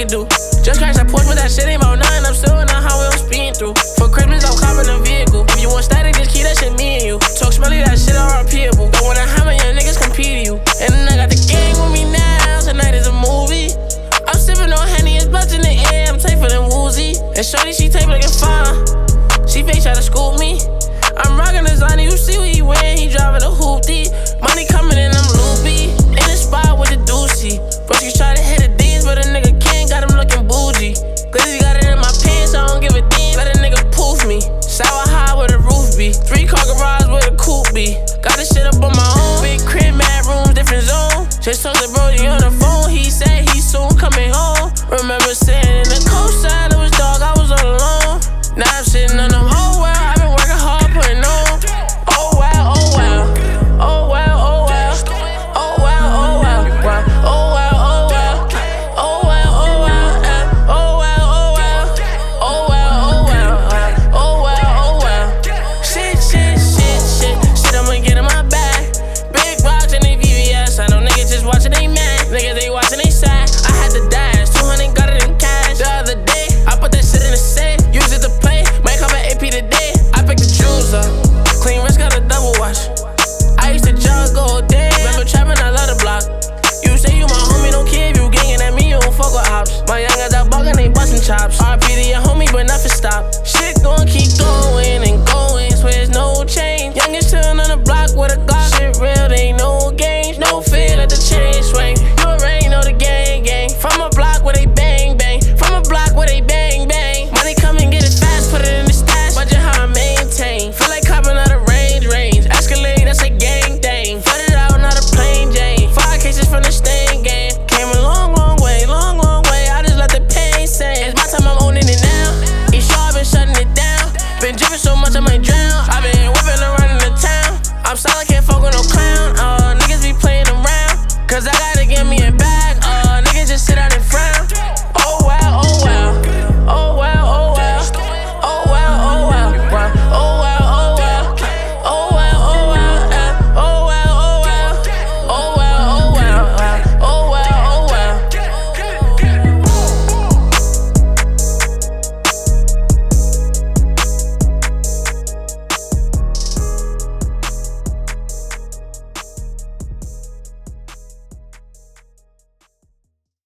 do. Just crashed that Porsche, but that shit ain't about nothing. I'm still in the highway, I'm speeding through. For Christmas, I'm copping a vehicle. If you want static, just keep that shit me and you. Talk smelly, that shit are repeatable. Don't wanna have my young niggas compete to you. And then I got the gang with me now. Tonight is a movie. I'm sipping on Henny, it's blunts in the air. I'm tight for them woozy. And shorty, she tape looking fine. She fake try to scoop me. I'm rockin' designer, you see what he wearing. He driving a hoopty. Money coming in, I'm loopy. In the spot with the doozy. Broskies try to hit the D's, but a nigga can't. Got him looking bougie. Glizzy got it in my pants, I don't give a damn. Let a nigga poof me. Sour high where the roof be. 3-car garage where the coupe be. Got this shit up on my own. Big crib, mad rooms, different zone. Just talked to Brody on the phone. He said he soon coming home. Remember sitting in the coastside, it was dark, I was all alone. Now I'm sitting on them, oh well. I've been working hard, putting on. Oh well, oh well. Oh well, oh well. Oh well, oh well. Oh well, oh well. Oh well, oh well. Oh well, oh well. Oh well, oh well. Oh well, oh well. Shit, I'ma get in my bag. Big rocks and they VVS. I know niggas just watching they mad. Niggas they watching they sad. I had to dash. 200 got it in cash. The other day, I put that shit in the safe. Use it to play. Might come at AP today. I picked the jewels up. Clean wrist got a double wash. I used to jug all day. Remember trapping, I love the block. You say you my homie, don't care if you gangin' at me, you don't fuck with ops. My young guys out buggin', they bustin' chops. RP to your homie, but nothing stop. Shit gon' keep going.